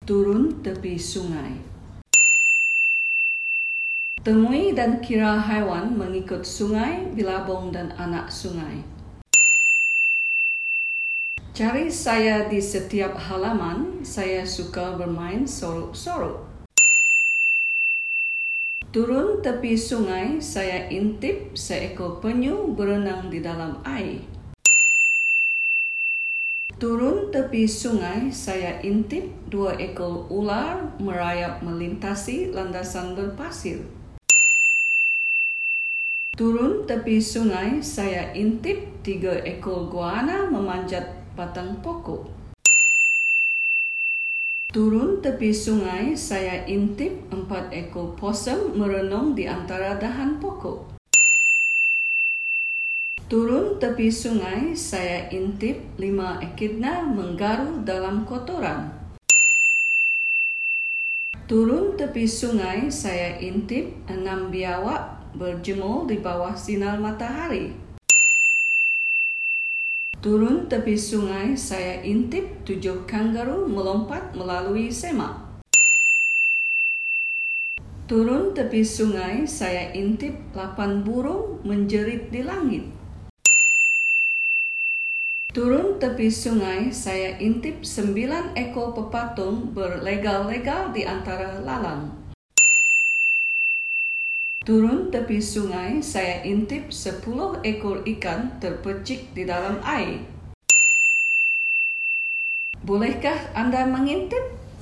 Turun tepi sungai. Temui dan kira haiwan mengikut sungai, bilabong dan anak sungai. Cari saya di setiap halaman, saya suka bermain sorok-sorok. Turun tepi sungai, saya intip seekor penyu berenang di dalam air. Turun tepi sungai, saya intip 2 ekor ular merayap melintasi landasan berpasir. Turun tepi sungai, saya intip 3 ekor guana memanjat batang pokok. Turun tepi sungai, saya intip 4 ekor possum merenung di antara dahan pokok. Turun tepi sungai, saya intip 5 echidna menggaru dalam kotoran. Turun tepi sungai, saya intip 6 biawak berjemur di bawah sinar matahari. Turun tepi sungai, saya intip 7 kangaroo melompat melalui semak. Turun tepi sungai, saya intip 8 burung menjerit di langit. Turun tepi sungai, saya intip 9 ekor pepatung berlegal-legal di antara lalang. Turun tepi sungai, saya intip 10 ekor ikan terpercik di dalam air. Bolehkah Anda mengintip?